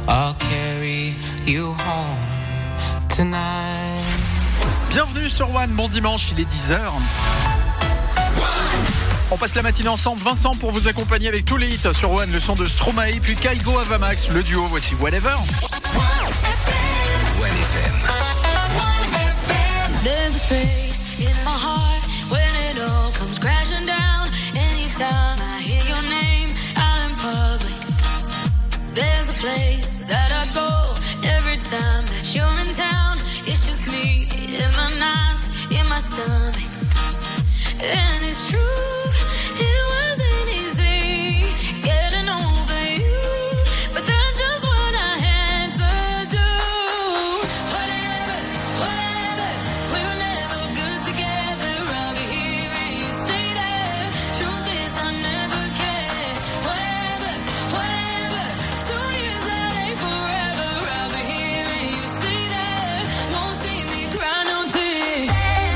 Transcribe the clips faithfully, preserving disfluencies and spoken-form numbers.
I'll carry you home tonight. Bienvenue sur One, bon dimanche, il est dix heures. On passe la matinée ensemble, Vincent pour vous accompagner avec tous les hits sur One, le son de Stromae, puis Kaigo Avamax, le duo, voici Whatever. One F M. There's a space in my heart when it all comes crashing down. Anytime I hear your name out in public, there's a place that I go every time that you're in town. It's just me in my nights, in my stomach. And it's true, it wasn't easy getting over you, but that's just what I had to do. Whatever, whatever, we were never good together. I'll be here and you say that. Truth is I never cared. Whatever, whatever, two years that ain't forever. I'll be here and you say that. Won't see me cry no tears.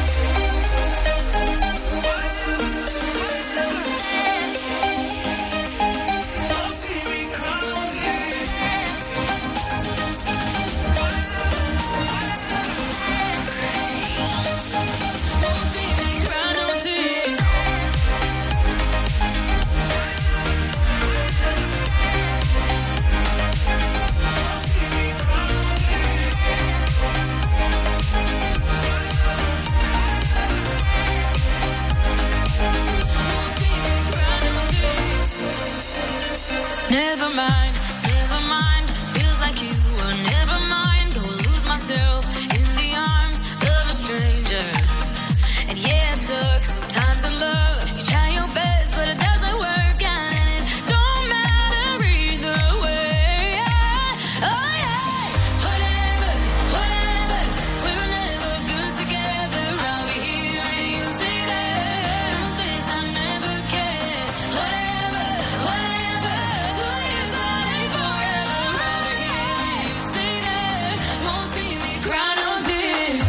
Never mind, never mind. Feels like you were never mind. Go lose myself in the arms of a stranger. And yeah, it sucks sometimes in love. You try your best, but it doesn't work out, and it don't matter either way. Oh yeah, whatever, whatever. We were never good together. I'll be here and you say that. Truth is I never cared. Whatever, whatever. Two years that ain't forever. I'll be here and you say that. Won't see me cry no tears.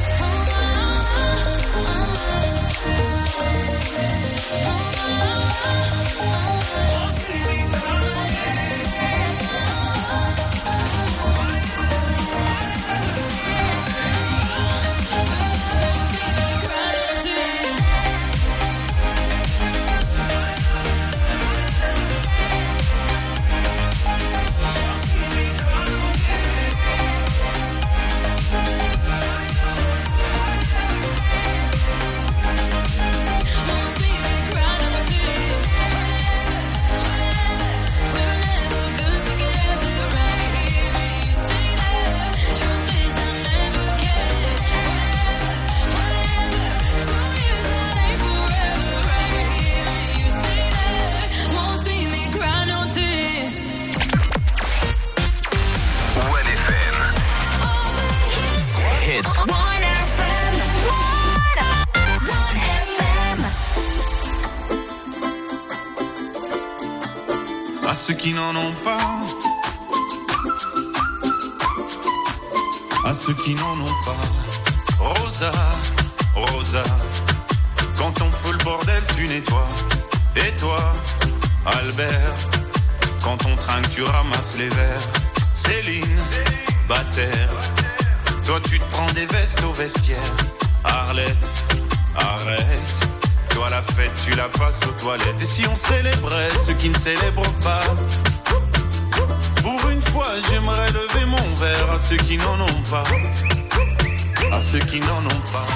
À ceux qui n'en ont pas, à ceux qui n'en ont pas. Rosa, Rosa, quand on fout le bordel, tu nettoies. Et toi, Albert, quand on trinque, tu ramasses les verres. Céline, Bataire, toi tu te prends des vestes au vestiaire. Arlette, arrête. Toi la fête, tu la passes aux toilettes. Et si on célébrait ceux qui ne célèbrent pas? Pour une fois, j'aimerais lever mon verre à ceux qui n'en ont pas. À ceux qui n'en ont pas.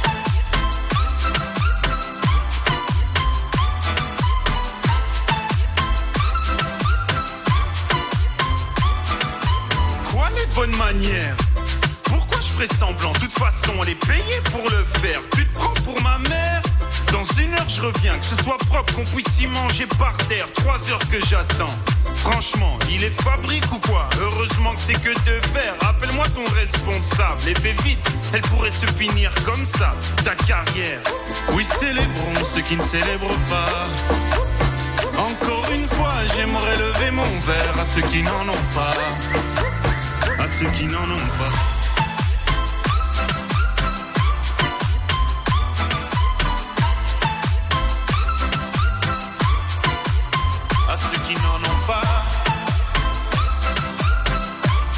Quoi les bonnes manières? Pourquoi je ferais semblant? De toute façon, elle est payée pour le faire. Tu te prends pour ma mère? Dans une heure je reviens, que ce soit propre, qu'on puisse y manger par terre. Trois heures que j'attends. Franchement, il est fabrique ou quoi? Heureusement que c'est que de faire. Rappelle-moi ton responsable et fais vite, elle pourrait se finir comme ça, ta carrière. Oui, célébrons ceux qui ne célèbrent pas. Encore une fois, j'aimerais lever mon verre à ceux qui n'en ont pas. À ceux qui n'en ont pas. À ceux qui n'en ont pas.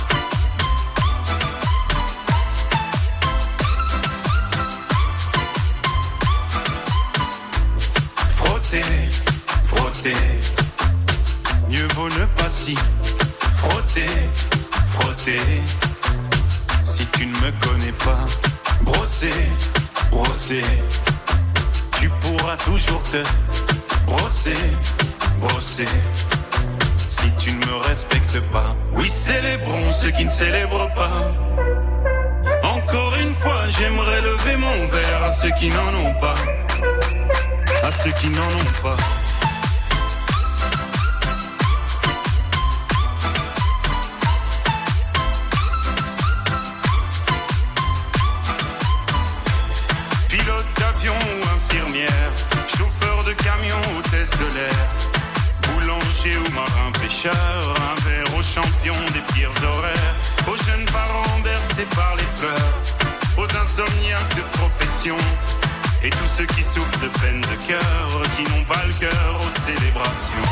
frotter, frotter. Si tu ne me connais pas, brosser, brosser. Tu pourras toujours te brosser, brosser. Si tu ne me respectes pas, oui, célébrons ceux qui ne célèbrent pas. Encore une fois, j'aimerais lever mon verre à ceux qui n'en ont pas, à ceux qui n'en ont pas. Pilote d'avion ou infirmière, chauffeur de camion, hôtesse de l'air, boulanger ou marin pêcheur, un verre aux champions des pires horaires, aux jeunes parents bercés par les pleurs, aux insomniaques de profession, et tous ceux qui souffrent de peine de cœur, qui n'ont pas le cœur aux célébrations.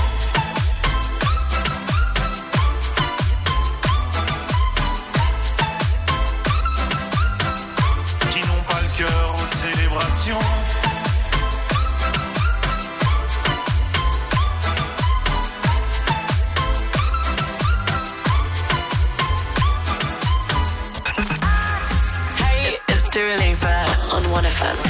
Qui n'ont pas le cœur aux célébrations. Dua Lipa on one F M.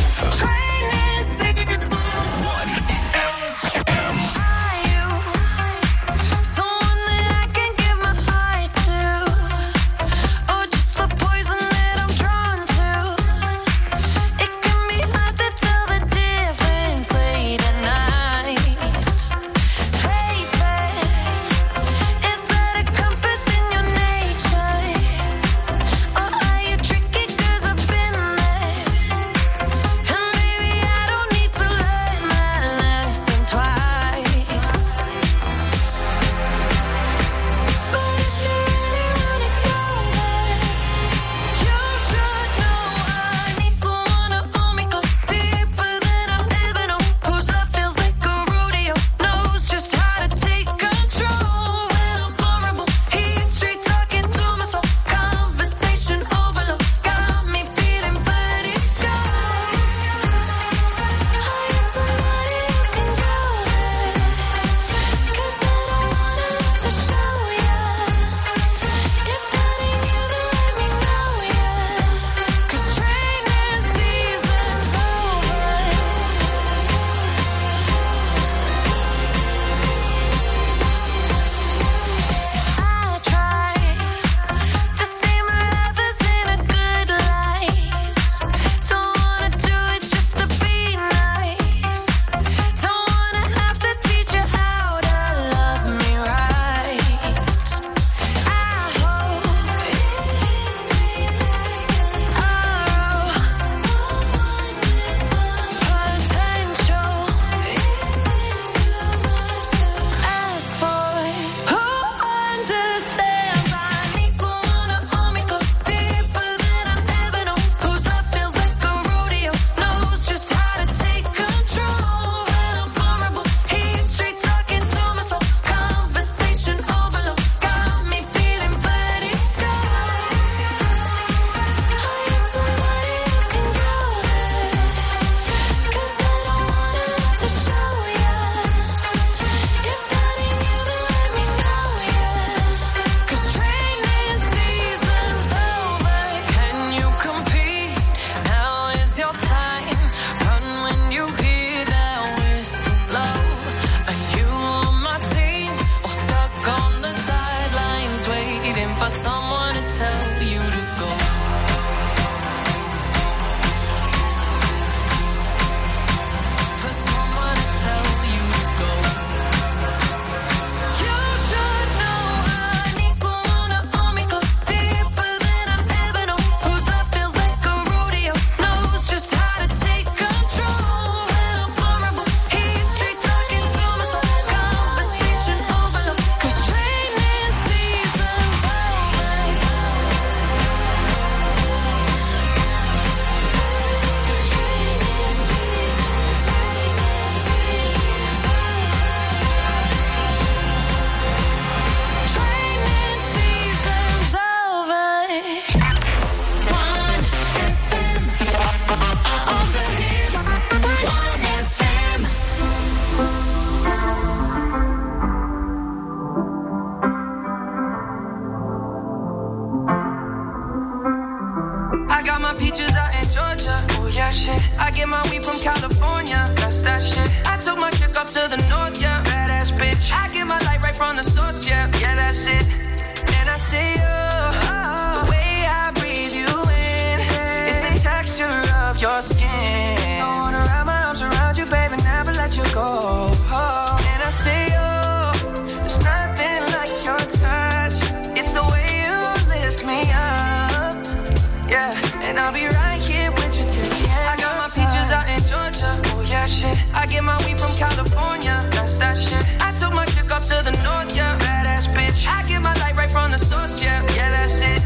yeah, shit. I get my weed from California, that's that shit. I took my chick up to the north, yeah, badass bitch. I get my light right from the source, yeah, yeah, that's it. And I say, oh, the way I breathe you in, it's the texture of your skin. I wanna wrap my arms around you, baby, never let you go. Oh, and I say, oh, there's nothing like your touch. It's the way you lift me up, yeah. And I'll be right here with you till the end. I got my peaches out in Georgia, oh yeah, shit. I get my weed from California, that's that shit. I took my chick up to the north, yeah, badass bitch. I get my light right from the source, yeah, yeah, that's it.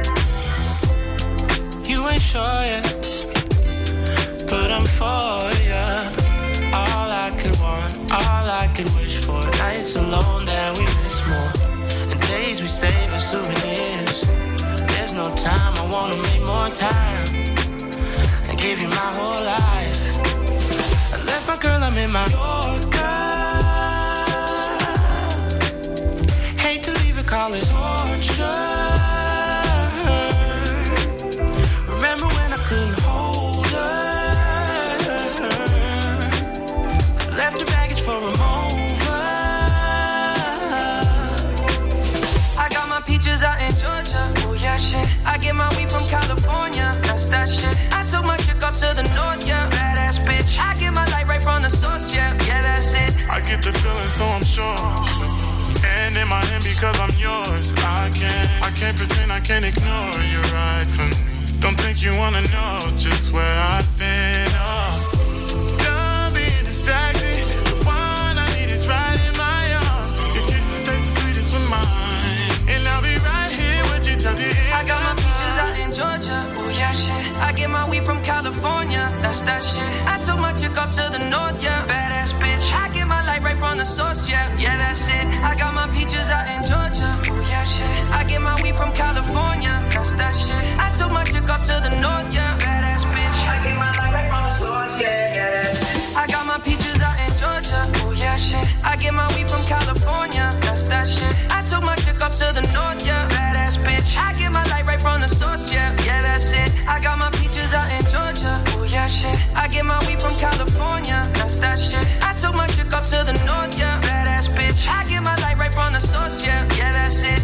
You ain't sure yet, but I'm for ya. All I could want, all I could wish for. Nights alone that we miss more, and days we save as souvenirs. There's no time, I wanna make more time and give you my whole life. I left my girl, I'm in my Yorker. Hate to leave it, call it torture. Remember when I couldn't hold her? Left her baggage for a mover. I got my peaches out in Georgia, oh yeah, shit. I get my weed from California, that's that shit. I took my chick up to the north, yeah, badass bitch. I get my light right from the source, yeah, yeah, that's it. I get the feeling, so I'm sure. And in my hand because I'm yours. I can't, I can't pretend, I can't ignore you right for me. Don't think you wanna know just where I've been. Oh, done being distracted. The one I need is right in my arms. Your kisses taste the sweetest with mine, and I'll be right here with you till the end. I got my peaches out in Georgia, oh yeah, shit. I get my weed from California, that's that shit. I took my chick up to the north, yeah, badass bitch. I get my light right from the source, yeah, yeah, that's it. I got my peaches out in Georgia, oh yeah, shit. I get my weed from California, that's that shit. I took my chick up to the north, yeah, badass bitch. I get my light right from the source, yeah, yeah, that's it. I got my peaches out in Georgia, oh yeah, shit. I get my weed from California, that's that shit. I took my chick up to the north, yeah, badass bitch. I get my light right from the source, yeah, yeah, that's it. I got my peaches out in Georgia, oh yeah, shit. I get my weed from California, that's that shit. I took my chick up to the north, yeah, badass bitch. I get my light right from the source, yeah, yeah, that's it.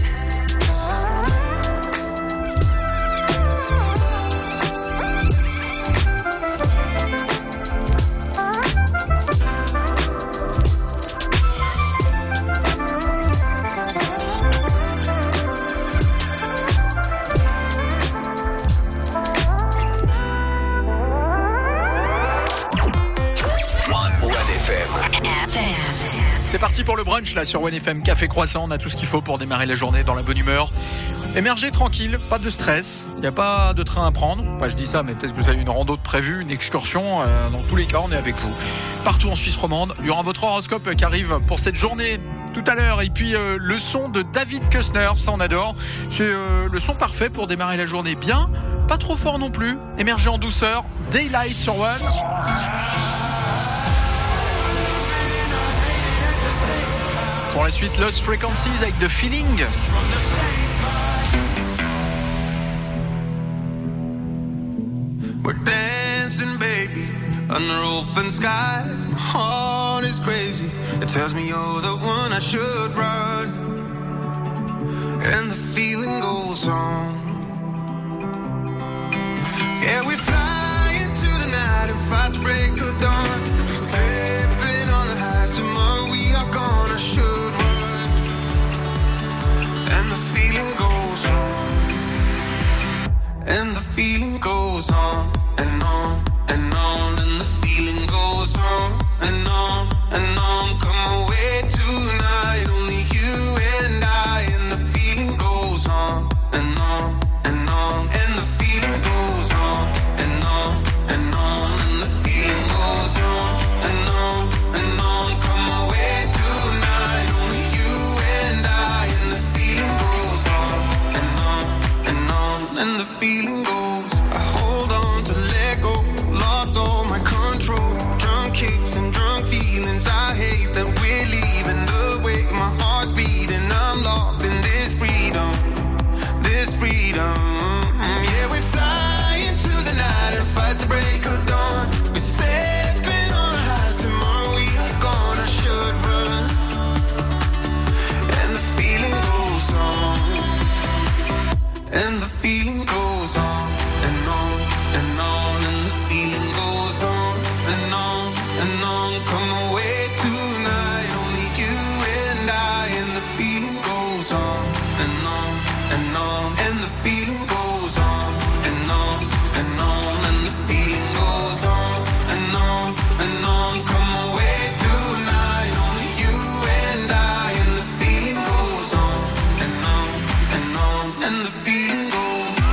C'est parti pour le brunch là sur One F M, café croissant, on a tout ce qu'il faut pour démarrer la journée dans la bonne humeur. Émergez tranquille, pas de stress, il n'y a pas de train à prendre. Enfin, je dis ça, mais peut-être que vous avez une rando de prévue, une excursion. Euh, dans tous les cas, on est avec vous. Partout en Suisse romande, il y aura votre horoscope qui arrive pour cette journée tout à l'heure. Et puis euh, le son de David Kushner, ça on adore. C'est euh, le son parfait pour démarrer la journée bien, pas trop fort non plus. Émergez en douceur, Daylight sur One. Pour la suite, Lost Frequencies avec The Feeling. We're dancing, baby, under open skies. My heart is crazy. It tells me you're the one I should run. And the feeling goes on. Yeah, we fly into the night and fight the break of dawn. We're slipping on the highs. Tomorrow we are gonna should run. And the feeling goes on. And the feeling goes on and on and on. And the feeling goes on and on and on. Come away tonight, only you and I. And the feeling goes on and on and on. And the feeling goes on and on and on. And the feeling goes on and on and on. Come away tonight, only you and I. And the feeling goes on and on and on. And the feeling goes. I hold on to let go. Lost all my control. Drunk kicks and drunk feelings. I hate that we're leaving the way my heart's beating. I'm locked in this freedom. This freedom. Yeah, we fly into the night and fight the break of dawn. and on, and the feeling goes on and on and on, and the feeling goes on and on and on. Come away tonight, only you and I, and the feeling goes on and on and on, and the feeling goes on.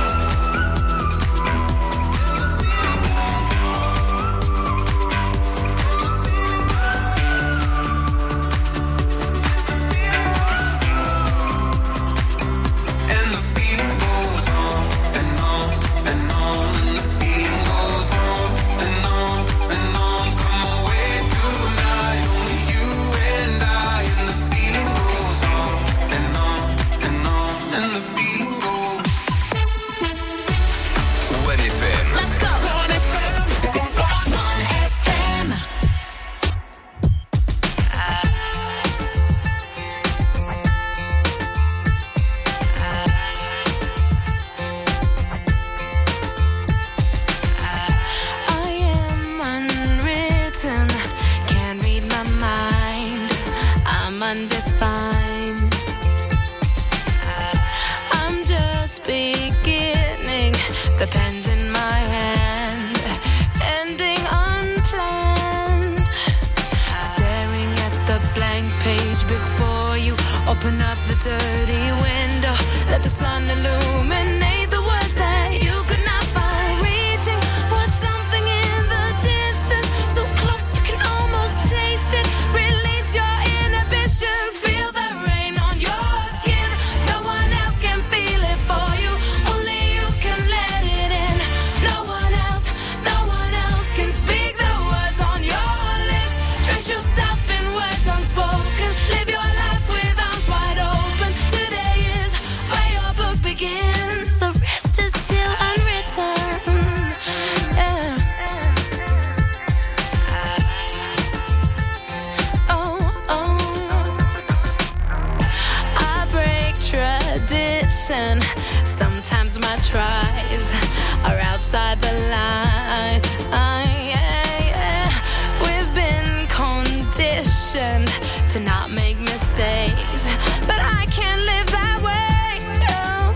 Sometimes my tries are outside the line. Uh, yeah, yeah. We've been conditioned to not make mistakes, but I can't live that way. No.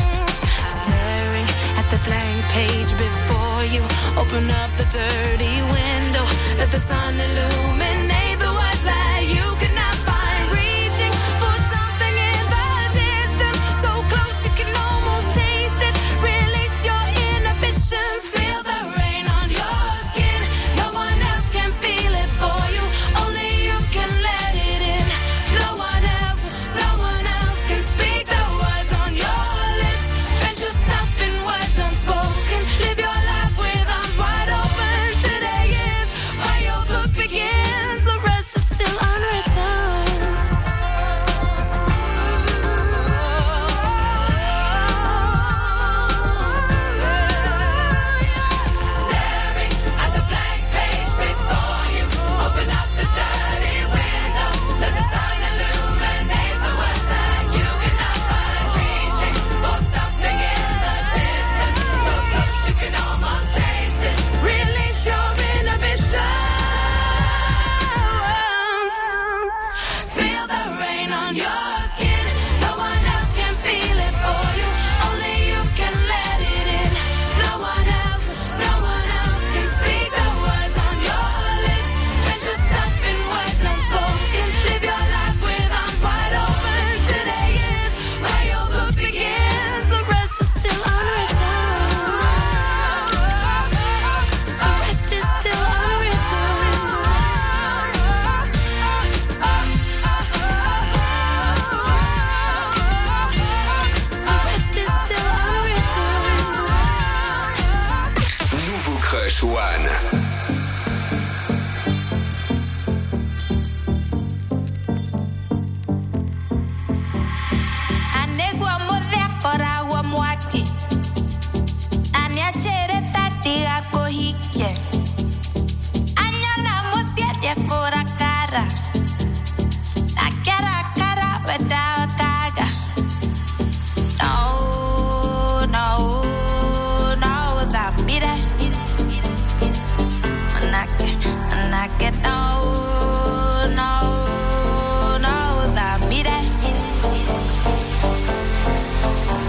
Staring at the blank page before you, open up the dirty window, let the sun illuminate the words that you could not find. Reaching for something in the distance, so close you can almost taste it. Release your inhibitions, feel the rain on your skin. No one else can feel it for you, only you can let it in. No one else, no one else can speak the words on your lips. Drench yourself in words unspoken, live your life with arms wide open. Today is where your book begins, the rest is still unwritten. Staring at the blank page before you, open up the dirty window, let the sun illuminate the words that you cannot find. Reaching for something in the distance, so close you can almost taste it. Release your inhibitions, feel the rain on your skin. No one else can feel it for you, only you can let it in. No one else, no one else can speak the words on your lips. Drench yourself in words unspoken, live your life with arms wide open. Today is where your book begins, the rest is still unwritten. The rest is still unwritten. The rest is still unwritten. Nouveau Crush One. Anegwa modhe kora wa mwaki. Anya chere tati ako hike. Anya na musia dia kora kara. Na kara kara weda kaga. No, no, no, that mire. Manake, manake, no, no, no, that mire.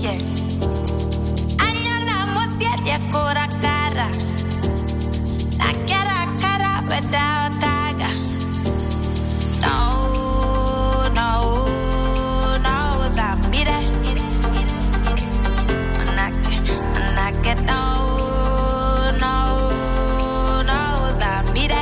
Anyala mosia dia kora cara. Na cara cara without daga. No, no, no, that mire. Manake, manake, no, no, no, that mire.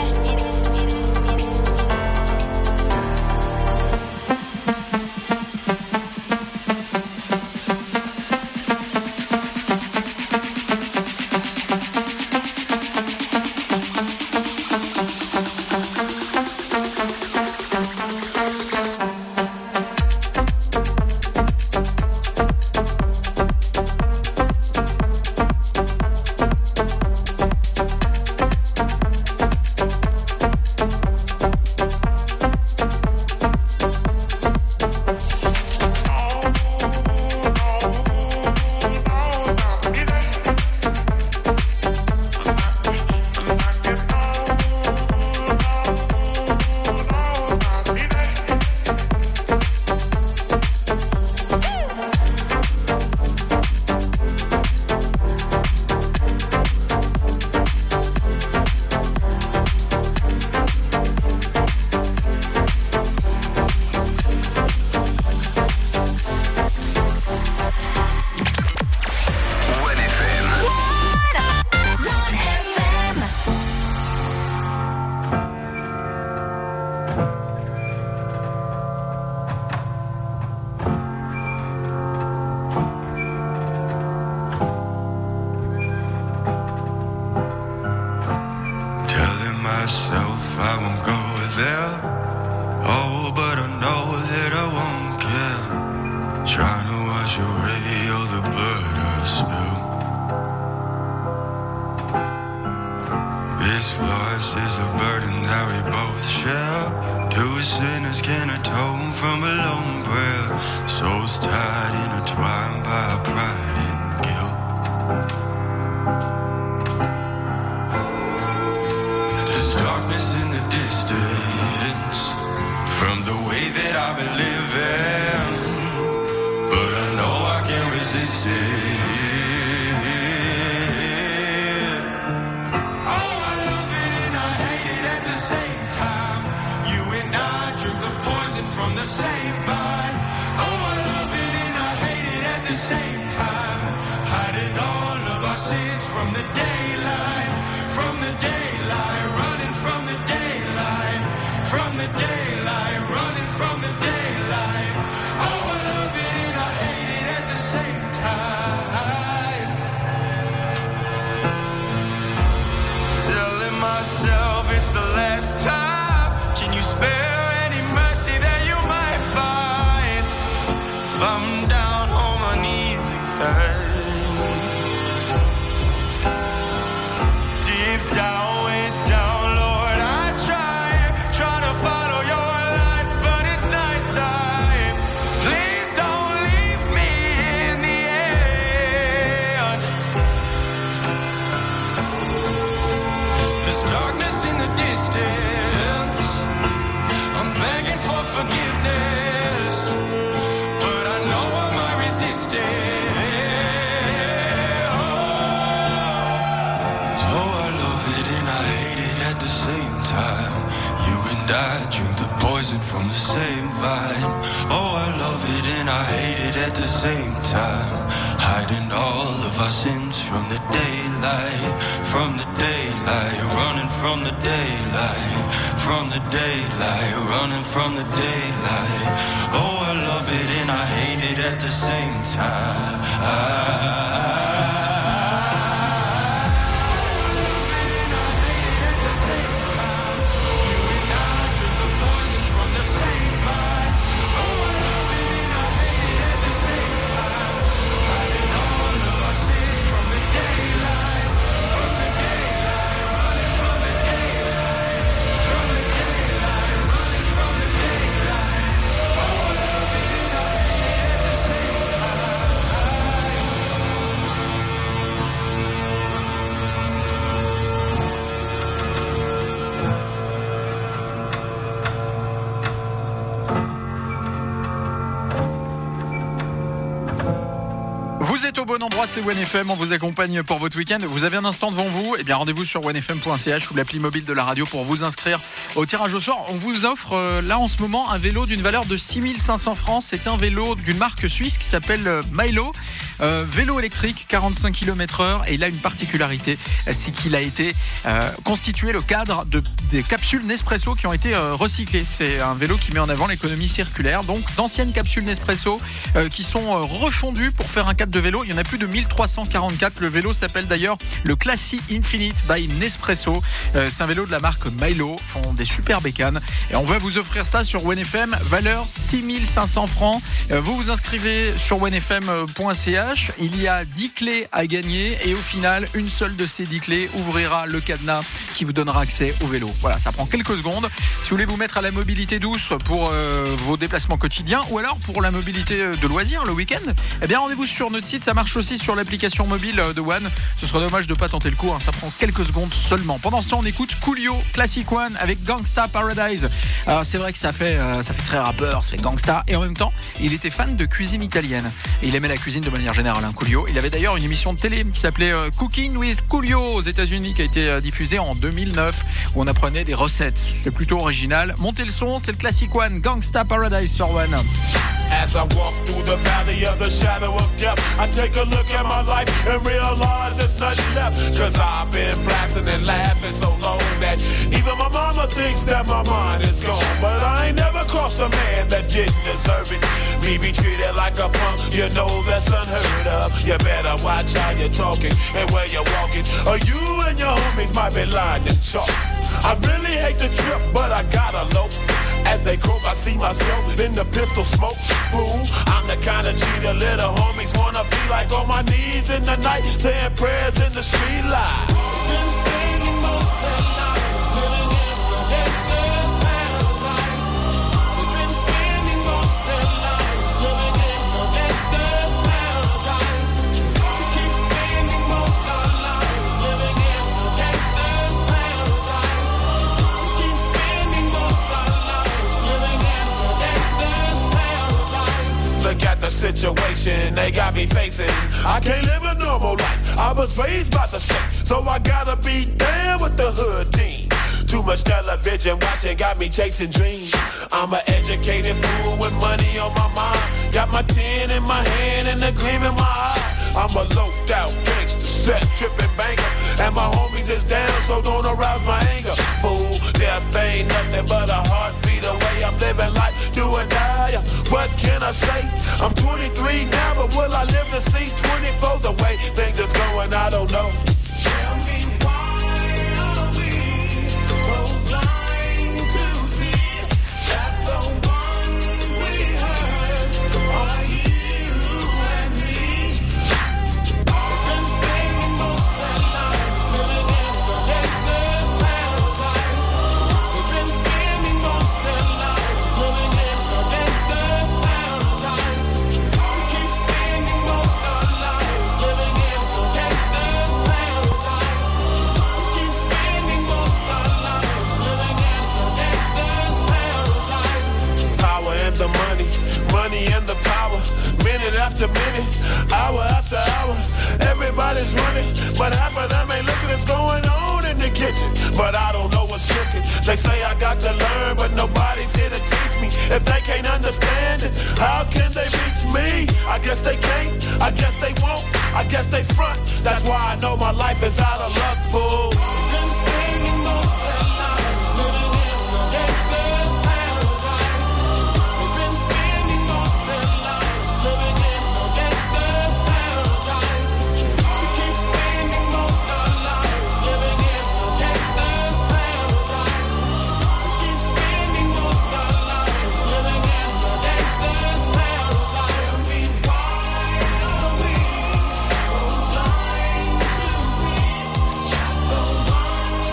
Vous êtes au bon endroit, c'est one F M, on vous accompagne pour votre week-end. Vous avez un instant devant vous, et eh bien rendez-vous sur one f m point c h ou l'appli mobile de la radio pour vous inscrire au tirage au sort. On vous offre euh, là en ce moment un vélo d'une valeur de six mille cinq cents francs. C'est un vélo d'une marque suisse qui s'appelle euh, Milo. Euh, vélo électrique, quarante-cinq kilomètres heure, et il a une particularité, c'est qu'il a été euh, constitué le cadre de, des capsules Nespresso qui ont été euh, recyclées. C'est un vélo qui met en avant l'économie circulaire, donc d'anciennes capsules Nespresso euh, qui sont euh, refondues pour faire un cadre de vélo. Il y en a plus de mille trois cent quarante-quatre. Le vélo s'appelle d'ailleurs le Classy Infinite by Nespresso. Euh, c'est un vélo de la marque Milo, font des super bécanes, et on va vous offrir ça sur one F M, valeur six mille cinq cents francs. Euh, vous vous inscrivez sur one f m point c h. Il y a dix clés à gagner, et au final, une seule de ces dix clés ouvrira le cadenas qui vous donnera accès au vélo. Voilà, ça prend quelques secondes. Si vous voulez vous mettre à la mobilité douce pour euh, vos déplacements quotidiens, ou alors pour la mobilité de loisirs le week-end, eh bien rendez-vous sur notre site. Ça marche aussi sur l'application mobile de One. Ce serait dommage de ne pas tenter le coup, hein. Ça prend quelques secondes seulement. Pendant ce temps, on écoute Coolio, Classic One avec Gangsta Paradise. Alors c'est vrai que ça fait, euh, ça fait très rappeur, ça fait gangsta, et en même temps, il était fan de cuisine italienne. Et il aimait la cuisine de manière générale, hein, Coolio. Il avait d'ailleurs une émission de télé qui s'appelait euh, Cooking with Coolio aux États-Unis, qui a été euh, diffusée en deux mille neuf, où on apprenait des recettes. C'est plutôt original. Montez le son, c'est le Classic One, Gangsta Paradise sur One. As I walk through the valley of the shadow of death, I take a look at my life and realize there's nothing left. Cause I've been blasting and laughing so long that even my mama thinks that my mind is gone. But I ain't never crossed a man that didn't deserve it. Me be treated like a punk, you know that's unheard of. You better watch how you're talking and where you're walking, or you and your homies might be lined in chalk. I really hate the trip, but I gotta low. As they croak, I see myself in the pistol smoke. Fool, I'm the kind of G the little homies wanna be like, on my knees in the night, saying prayers in the street light. Been spending most of their lives living in the gangster's paradise. We've been spending most of their lives living in the gangster's paradise. We keep spending most of our lives living in the gangster's paradise. We keep spending most of our lives living in the gangster's paradise. Look at the situation they got me facing. I can't live a normal life. I was raised by the state, so I gotta be down with the hood team. Too much television watching got me chasing dreams. I'm an educated fool with money on my mind. Got my tin in my hand and a gleam in my eye. I'm a loped out gangster, set tripping banker, and my homies is down, so don't arouse my anger. Fool, death ain't nothing but a heartbeat away. I'm living life, do or die. What can I say? I'm twenty-three now, but will I live to see twenty-four? The way things is going, I don't know. Tell me why are we so blind to see that the ones we hurt are you and me? We've been spending most of our lives living in the gangster's paradise. We've been spending most of our lives living in the gangster's paradise. We keep spending most of our lives living in the gangster's paradise. We keep spending most of our lives living in the gangster's paradise. Power and the money, money and the power. Minute after minute, hour after hour, everybody's running, but half of them ain't looking what's going on in the kitchen. But I don't know what's cooking. They say I got to learn, but nobody's here to teach me. If they can't understand it, how can they reach me? I guess they can't, I guess they won't, I guess they front. That's why I know my life is out of luck, fool. Been spending most of their lives living in the gangster's paradise. We've been spending most of their lives living in the gangster's paradise. We keep spending most of our lives living in the gangster's paradise. We keep spending most of our lives living in the gangster's paradise. Tell me why are we so blind to see that the ones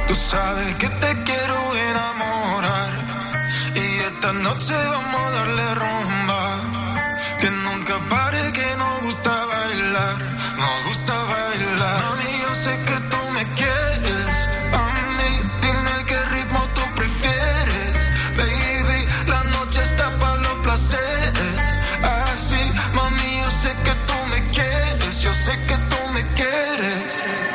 Tú sabes que te quiero enamorar y esta noche vamos a darle rumba. Que nunca pare, que nos gusta bailar, nos gusta bailar. Mami, yo sé que tú me quieres, a mí dime qué ritmo tú prefieres. Baby, la noche está para los placeres. Así, mami, yo sé que tú me quieres, yo sé que tú me quieres.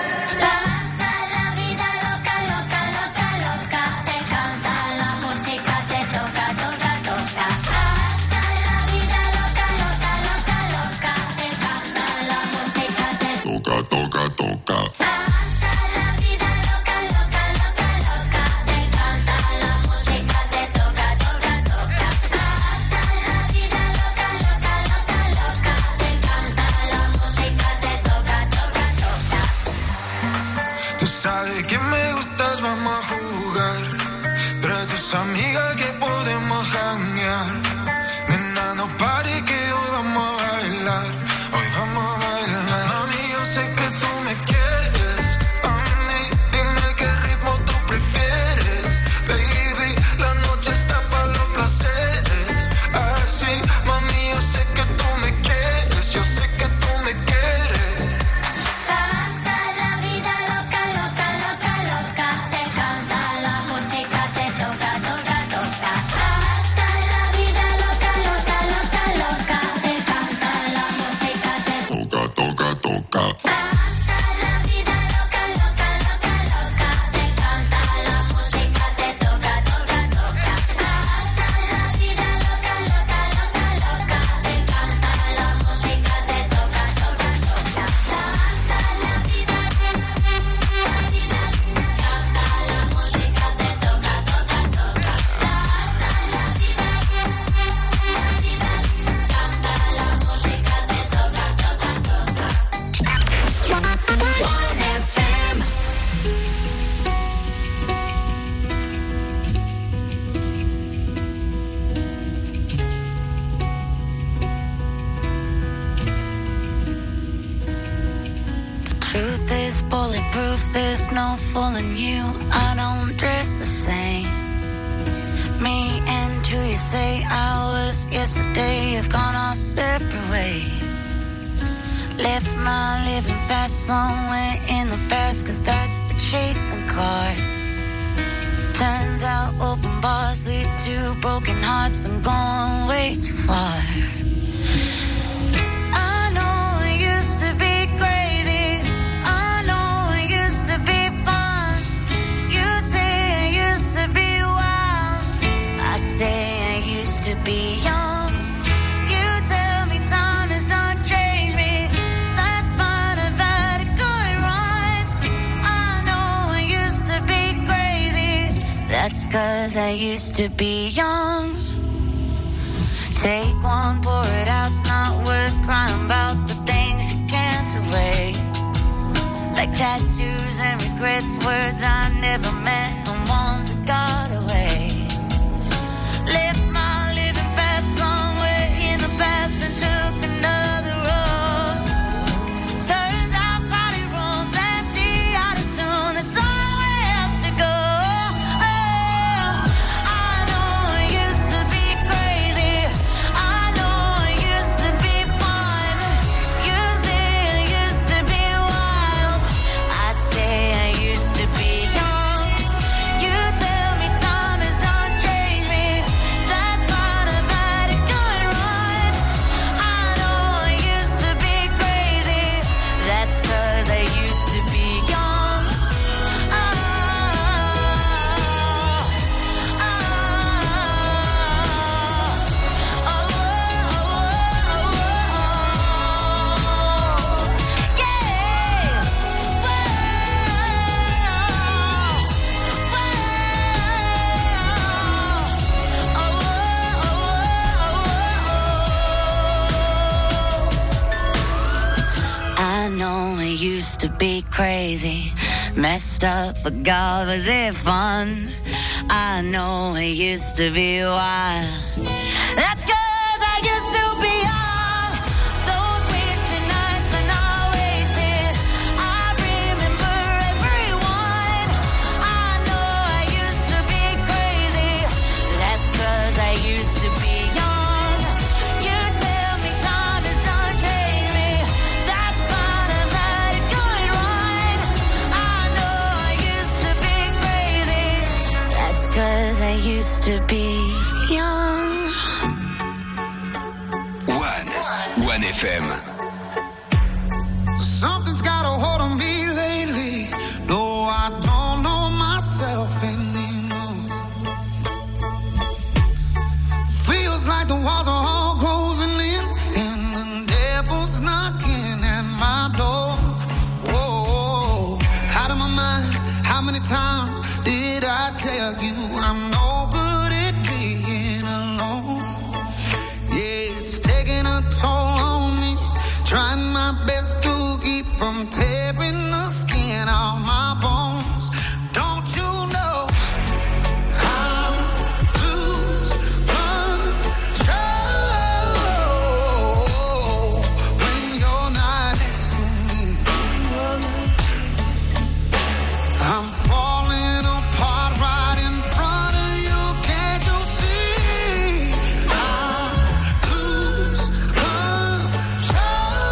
Toca, toca. Hasta la vida loca, loca, loca, loca. Te encanta la música, te toca, toca, toca. Hasta la vida loca, loca, loca, loca. Te encanta la música, te toca, toca, toca. Tú sabes que me gustas, vamos a jugar. Trae tus amigas que podemos janguear. Nena, no pare que hoy vamos a bailar. Hoy vamos a bailar. Mami, yo sé que tú me quieres. A mí, dime qué ritmo tú prefieres. Baby, la noche está para los placeres. Así, mami, yo sé que tú me quieres. Yo sé que tú me quieres. Hasta la vida loca, loca, loca, loca. Te encanta la música, te toca, toca, toca. Hasta la vida loca, loca, loca, loca. Te encanta la música, te toca, toca, toca. Hasta la vida loca, loca, loca, loca. Te encanta la música, te toca, toca, toca. Hasta la vida loca, loca, loca, loca. Te encanta la música, te toca, toca, toca. Hasta la vida, la vida, canta la música, te toca, toca, toca. Hasta la vida, la vida, canta la música, te toca, toca, toca. one F M. The truth is bulletproof, there's no fooling you. I don't dress the same. Me and you, you say hours yesterday have gone our separate ways. Left my living fast somewhere in the past, cause that's for chasing cars. Turns out open bars lead to broken hearts. I'm going way too far. I know it used to be crazy. I know it used to be fun. You say it used to be wild. I say I used to be young. You tell me time has done changed me. That's fine, I've had a good run. I know I used to be crazy. That's cause I used to be young. Take one, pour it out, it's not worth crying about the things you can't erase. Like tattoos and regrets, words I never meant, and ones that got away. Left my living fast somewhere in the past and took another road. Turns out crowded rooms empty out as soon as somewhere else to go. Oh, I know it used to be crazy. I know it used to be fun. You say it used to be wild. I say I used to be young. You tell me time has done changed me. That's fine, I've had a good run. I know I used to be crazy. That's cause I used to be young. Oh, oh, oh, oh, yeah. I know it used to be crazy, messed up, but God, was it fun? I know it used to be wild. That's cause I used to be young. Those wasted nights are not wasted. I remember everyone. I I used to be young. One, One F M. Something's got a hold on me lately. No, I don't know myself anymore. Feels like the walls are all closing in, and the devil's knocking at my door. Whoa, out of my mind. How many times did I tell you I'm no good at being alone? Yeah, it's taking a toll on me. Trying my best to keep from tearing the skin off my bones. Don't you know how to control when you're not next to me? I'm falling apart right in front of you. Can't you see? I lose control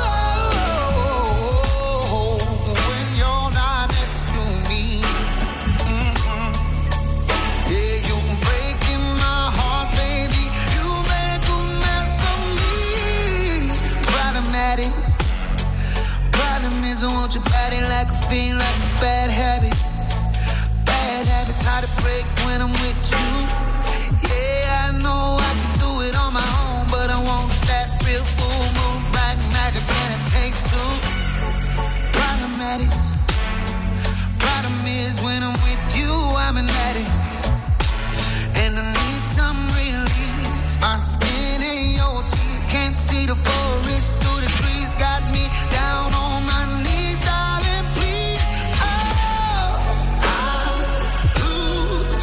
when you're not next to me. Mm-mm. Yeah, you're breaking my heart, baby. You make a mess of me. Problematic. Problem is, I want your body like a fiend, like a bad habit. Bad habits hard to break when I'm with you. Yeah, I know I can do it on my own, but I want that real full moon black magic, and it takes two. Problematic. Problem is, when I'm with you, I'm an addict, and I need some relief. My skin ain't your teeth, can't see the forest through the trees. Got me down on my knees, darling, please. Oh, I lose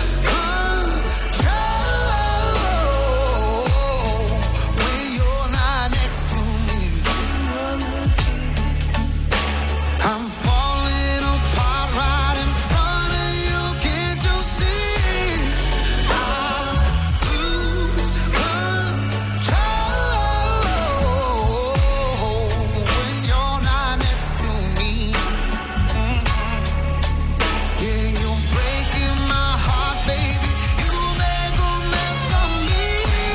control when you're not next to me. I'm falling apart right in front of you. Can't you see? I lose control when you're not next to me. Mm-mm. Yeah, you're breaking my heart, baby. You make a mess of me.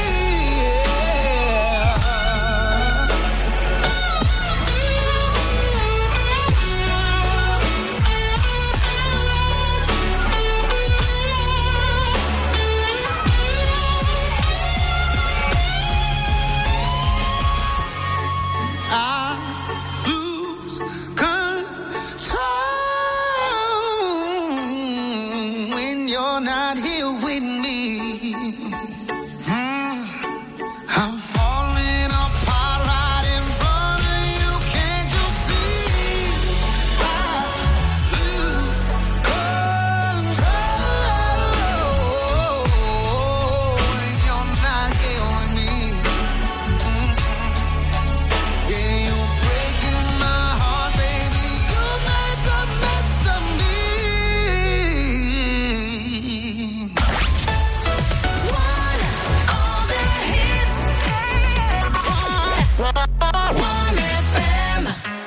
Yeah. I lose control when you're not here with me. Mm. I'm falling apart right in front of you. Can't you see? I lose control when you're not here with me. Mm. Yeah, you're breaking my heart, baby. You make a mess of me. All the hits. One F M.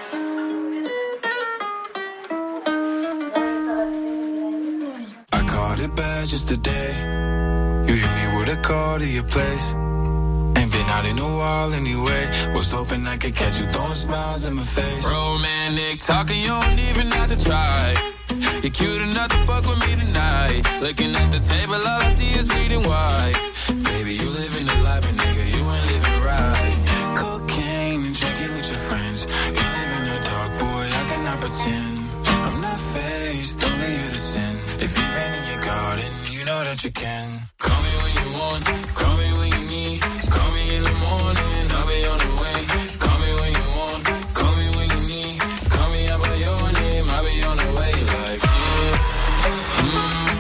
I caught it bad just today. You hit me with a call to your place. Ain't been out in a while anyway. Was hoping I could catch you throwing smiles in my face. Romantic talking, you don't even have to try. You're cute enough to fuck with me tonight. Looking at the table, all I see is bleeding white. Baby, you living the life, but nigga, you ain't living right. Cocaine and drinking with your friends. You live in the dark, boy, I cannot pretend. I'm not faced, only you to sin. If you've been in your garden, you know that you can. Call me when you want, call me when you need. Call me in the morning, I'll be on the way. Call me when you want, call me when you need. Call me out by your name, I'll be on the way. Like, yeah. Mm,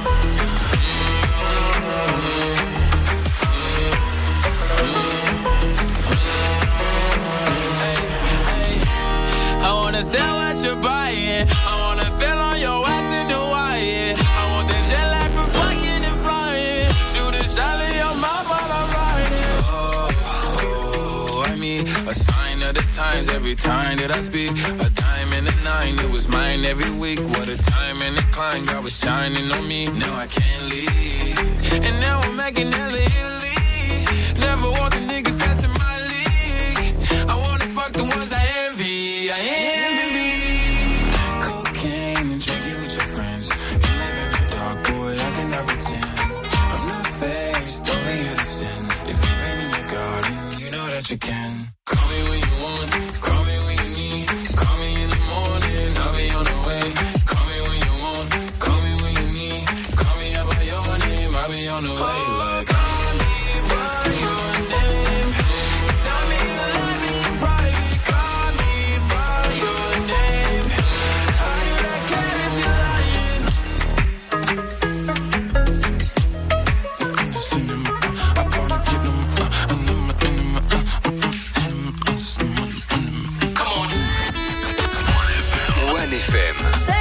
hey, hey. I wanna sell what you're buying. I wanna feel on your ass in Hawaii. I want that jet lag from fucking and flying. me. A sign of the times every time that I speak. A dime and a nine, it was mine every week. What a time and a climb, God was shining on me. Now I can't leave. And now I'm making hella Italy. Never want the niggas that's in my league. I wanna fuck the ones I envy. I envy. Cocaine and drinking with your friends. You live in the dark, boy, I cannot pretend. I'm not faced, only here to sin. If you've been in your garden, you know that you can. Call me when you want, call me when you need. Call me in the morning, I'll be on the way. Call me when you want, call me when you need. Call me out by your name, I'll be on the way. Like, call me by your name. Tell me you love me in private. Call me by your name. How do I care if you're lying? In the cinema, I wanna get them. Uh, and I'm in them. Uh, Come on. one F M.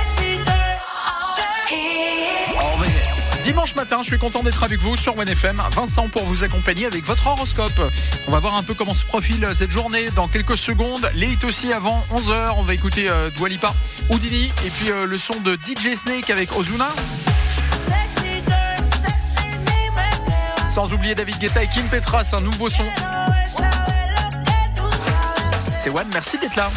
All the hits. Dimanche matin, je suis content d'être avec vous sur one F M. Vincent pour vous accompagner avec votre horoscope. On va voir un peu comment se profile cette journée dans quelques secondes. Les hits aussi avant onze heures. On va écouter euh, Dua Lipa, Houdini et puis euh, le son de D J Snake avec Ozuna. Sans oublier David Guetta et Kim Petras, un nouveau son. C'est One, merci d'être là.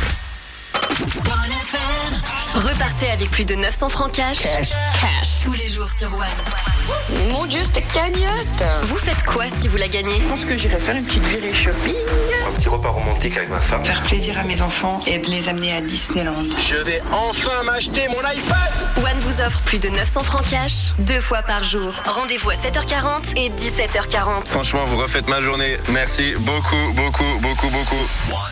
Repartez avec plus de neuf cents francs cash. Cash. Cash. Tous les jours sur One. Mon Dieu, c'était cagnotte. Vous faites quoi si vous la gagnez? Je pense que j'irai faire une petite virée shopping. Un petit repas romantique avec ma femme. Faire plaisir à mes enfants et de les amener à Disneyland. Je vais enfin m'acheter mon iPhone. One vous offre plus de neuf cents francs cash, deux fois par jour. Rendez-vous à sept heures quarante et dix-sept heures quarante. Franchement, vous refaites ma journée. Merci beaucoup, beaucoup, beaucoup, beaucoup.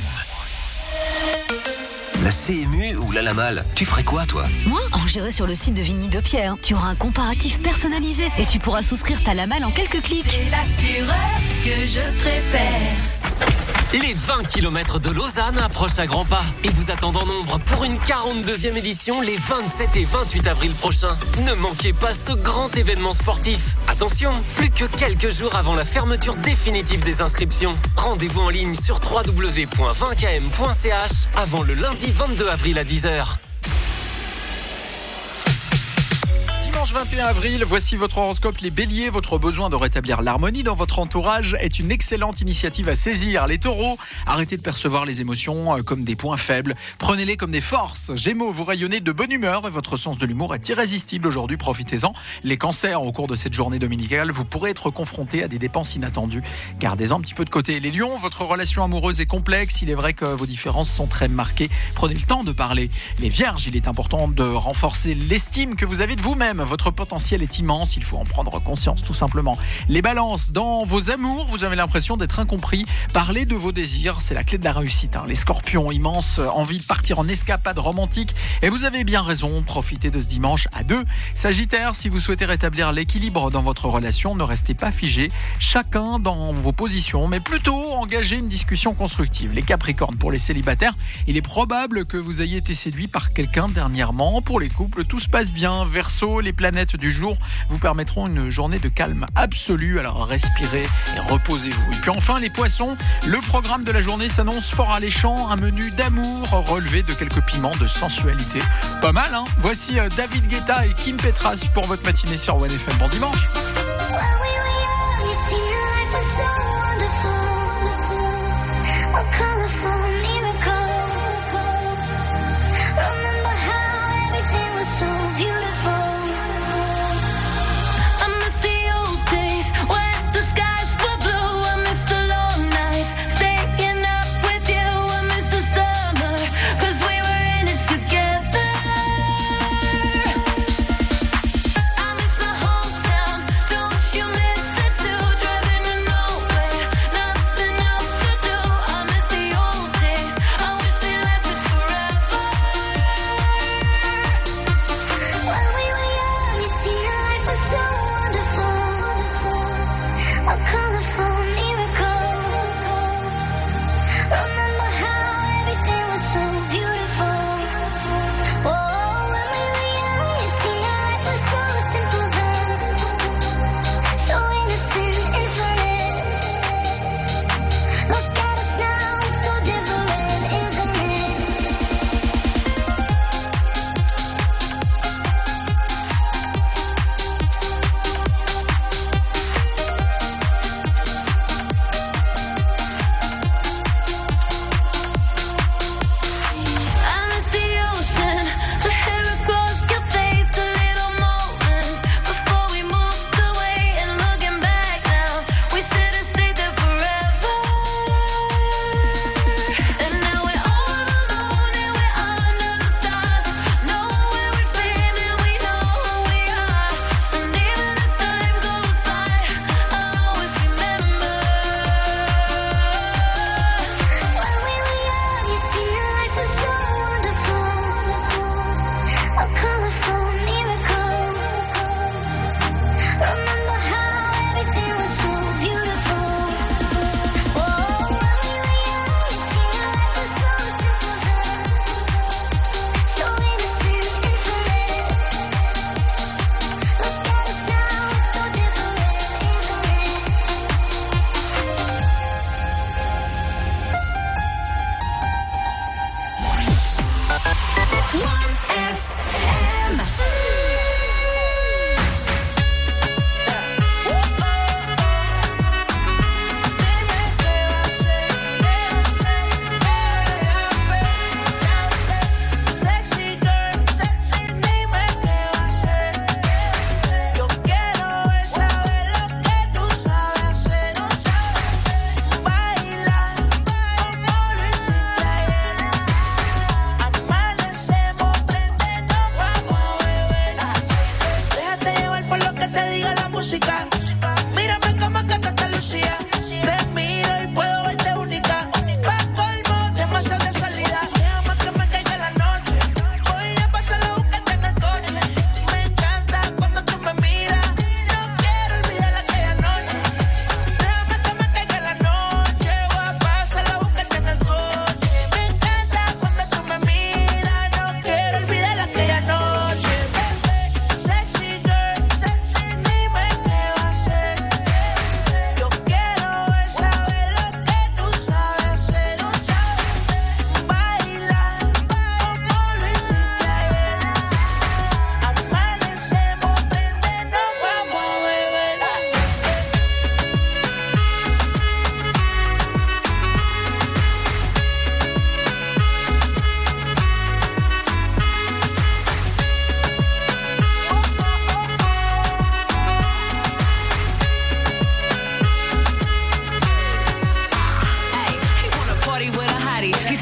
La C M U ou la Lamal, tu ferais quoi toi? Moi, en gérer sur le site de Vigny de Pierre. Tu auras un comparatif personnalisé et tu pourras souscrire ta Lamal en quelques clics. C'est l'assureur que je préfère. Les vingt kilomètres de Lausanne approchent à grands pas et vous attendent en nombre pour une quarante-deuxième édition les vingt-sept et vingt-huit avril prochains. Ne manquez pas ce grand événement sportif. Attention, plus que quelques jours avant la fermeture définitive des inscriptions. Rendez-vous en ligne sur w w w point vingt k m point c h avant le lundi vingt-deux avril à dix heures. Dimanche vingt et un avril, voici votre horoscope. Les béliers, votre besoin de rétablir l'harmonie dans votre entourage est une excellente initiative à saisir. Les taureaux, arrêtez de percevoir les émotions comme des points faibles, prenez-les comme des forces. Gémeaux, vous rayonnez de bonne humeur et votre sens de l'humour est irrésistible aujourd'hui, profitez-en. Les cancers, au cours de cette journée dominicale, vous pourrez être confrontés à des dépenses inattendues, gardez-en un petit peu de côté. Les lions, votre relation amoureuse est complexe, il est vrai que vos différences sont très marquées, prenez le temps de parler. Les vierges, il est important de renforcer l'estime que vous avez de vous-même. Votre potentiel est immense, il faut en prendre conscience tout simplement. Les balances, dans vos amours, vous avez l'impression d'être incompris. Parlez de vos désirs, c'est la clé de la réussite. Hein. Les scorpions, immense envie de partir en escapade romantique. Et vous avez bien raison, profitez de ce dimanche à deux. Sagittaire, si vous souhaitez rétablir l'équilibre dans votre relation, ne restez pas figé, chacun dans vos positions, mais plutôt engagez une discussion constructive. Les capricornes, pour les célibataires, il est probable que vous ayez été séduit par quelqu'un dernièrement. Pour les couples, tout se passe bien. Verseau, les planètes du jour vous permettront une journée de calme absolu, alors respirez et reposez-vous. Et puis enfin les poissons, le programme de la journée s'annonce fort alléchant, un menu d'amour relevé de quelques piments de sensualité. Pas mal hein. Voici David Guetta et Kim Petras pour votre matinée sur one F M. Bon dimanche. You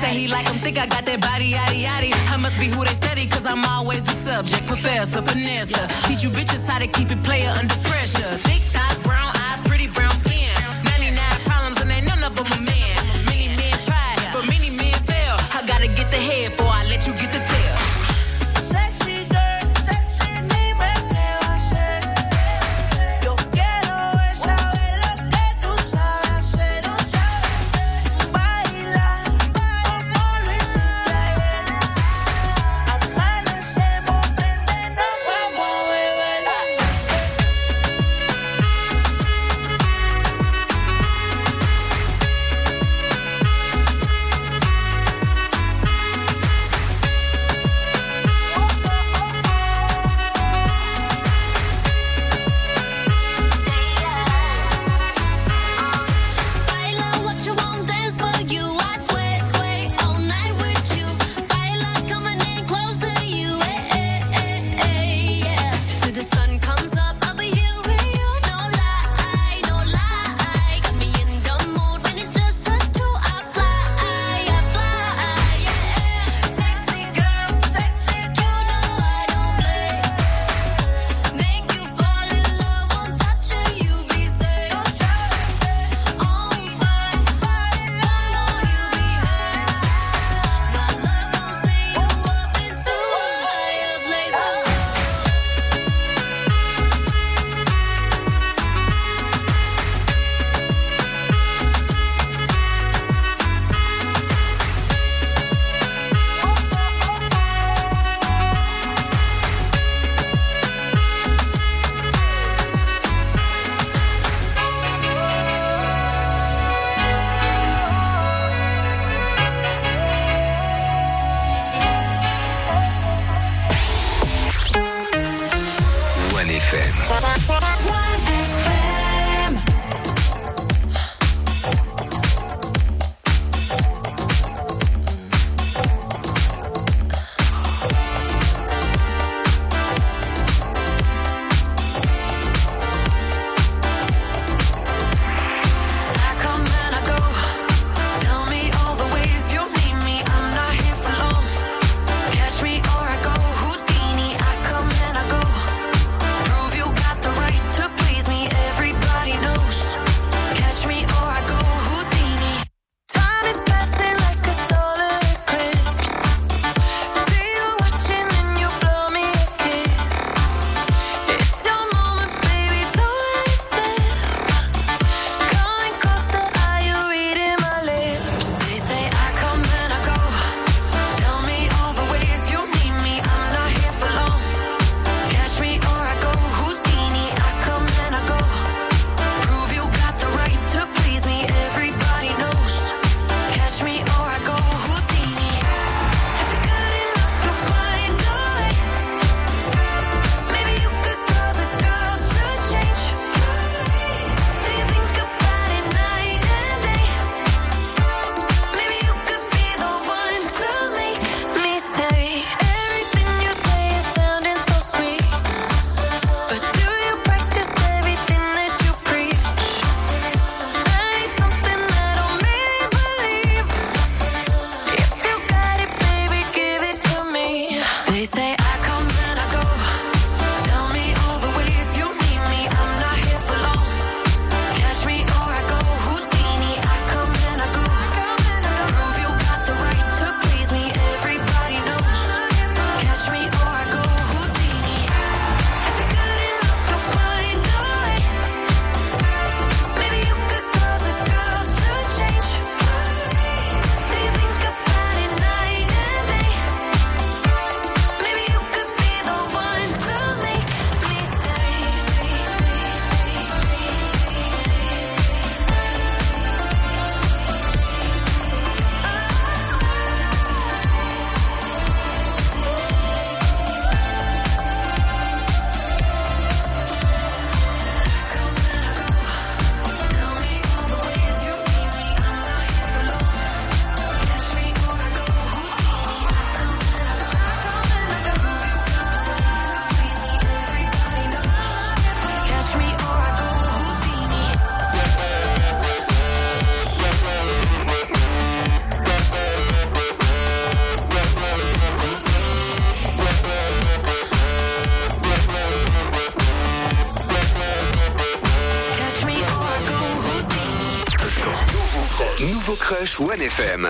say he like him, think I got that body, yaddy, yaddy. I must be who they study, cause I'm always the subject. Professor, finesse. Teach you bitches how to keep it player under pressure. Thick thighs, brown eyes, pretty brown skin. ninety-nine problems and ain't none of them a man. Many men tried, but many men fail. I gotta get the head before I let you get the tail. Sexy girl, dime qué va a hacer. Yo quiero es saber lo que tú sabes hacer. Baila como lo hiciste ayer. Amanecemos, prende, nos vamos a beber. Baila what you want, dance for you. I swear, sway all night with you. Baila coming in close to you. Eh, eh, eh, eh, yeah. Till the sun comes up, I'll be here with you. No lie, no lie. Got me in the mood when it just us two. I fly, I fly, yeah. Sexy girl, you know I don't play. Make you fall in love, won't touch you, you be safe. On fire, why won't you behave? My love gon' send you up into a higher place. One F M. I come and I go. Tell me all the ways you need me. I'm not here for long. Catch me or I go Houdini. I come and I go. Prove you got the right Rush One F M.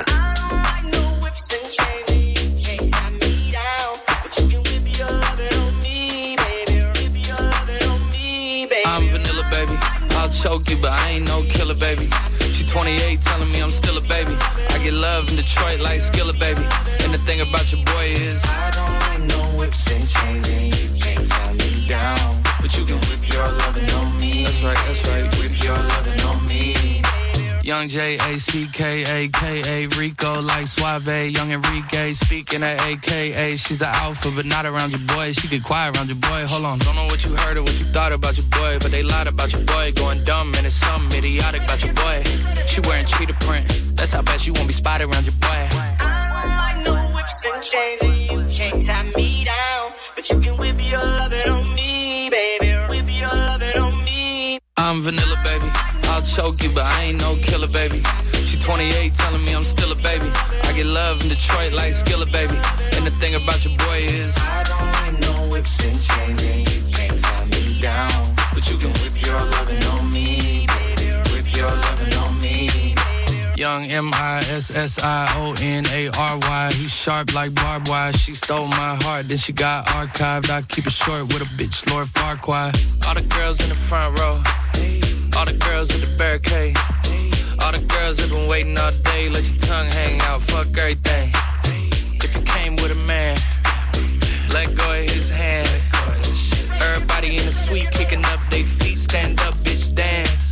I'm vanilla, baby. I'll choke you, but I ain't no killer, baby. She twenty-eight, telling me I'm still a baby. I get love in Detroit like Skillet, baby. And the thing about your boy is I don't like no whips and chains, and you can't tie me down. But you can whip your lovin' on me. That's right, that's right. Whip your lovin' on me. Young J A C K A K A Rico like Suave. Young Enrique speaking at A K A. She's an alpha but not around your boy. She get quiet around your boy. Hold on, don't know what you heard or what you thought about your boy, but they lied about your boy. Going dumb and it's something idiotic about your boy. She wearing cheetah print. That's how bad she won't be spotted around your boy. I don't like no whips and chains, and you can't tie me down. But you can whip your lovin' on me, baby. Whip your lovin' on me. I'm vanilla, baby. I'll choke you, but I ain't no killer, baby. She twenty-eight, telling me I'm still a baby. I get love in Detroit like Skillet, baby. And the thing about your boy is I don't like no whips and chains, and you can't tie me down. But you can whip your lovin' on me, baby. Whip your lovin' on me. Young M I S S I O N A R Y. He's sharp like barbed wire. She stole my heart, then she got archived. I keep it short with a bitch, Lord Farquaad. All the girls in the front row, all the girls at the barricade, all the girls have been waiting all day. Let your tongue hang out, fuck everything. If you came with a man, let go of his hand. Everybody in the suite kicking up their feet. Stand up, bitch, dance.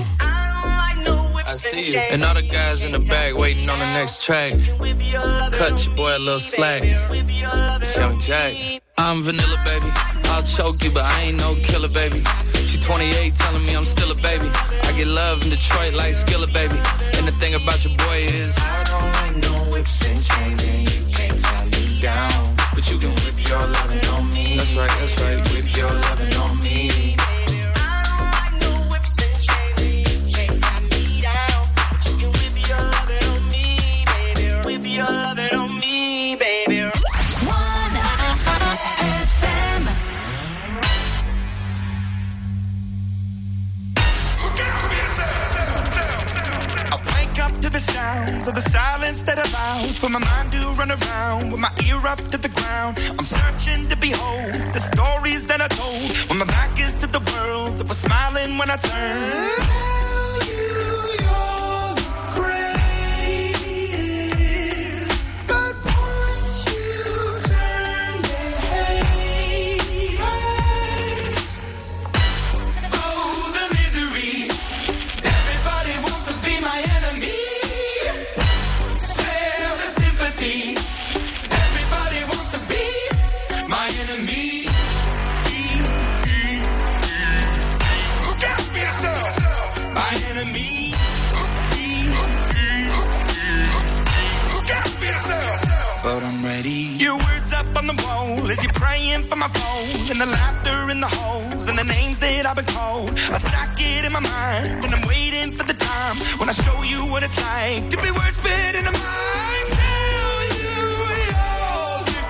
I see you. And all the guys in the back waiting on the next track. Cut your boy a little slack. It's Young Jack. I'm vanilla, baby. I'll choke you, but I ain't no killer, baby. She twenty-eight, telling me I'm still a baby. I get love in Detroit like Skillet, baby. And the thing about your boy is I don't like no whips and chains, and you can't tie me down. But you can whip your lovin' on me. That's right, that's right. Whip your lovin' on me. Your lovin' on me, baby. One F M. I wake up to the sounds of the silence that allows for my mind to run around with my ear up to the ground. I'm searching to behold the stories that I told when my back is to the world that was smiling when I turned. Tell you you're the greatest. But I'm ready. Your words up on the wall as you're praying for my phone, and the laughter in the holes and the names that I've been called. I stack it in my mind and I'm waiting for the time when I show you what it's like to be worse fit in a mind. Tell you you're the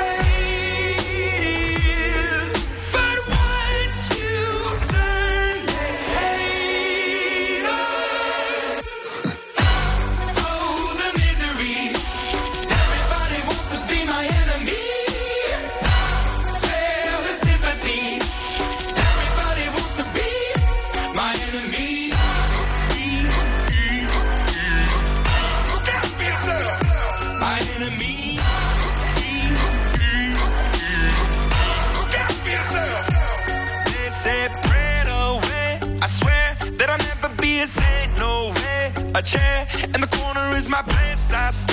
greatest, but once you turn they hate us. Oh, the misery. A chair in the corner is my place. I stay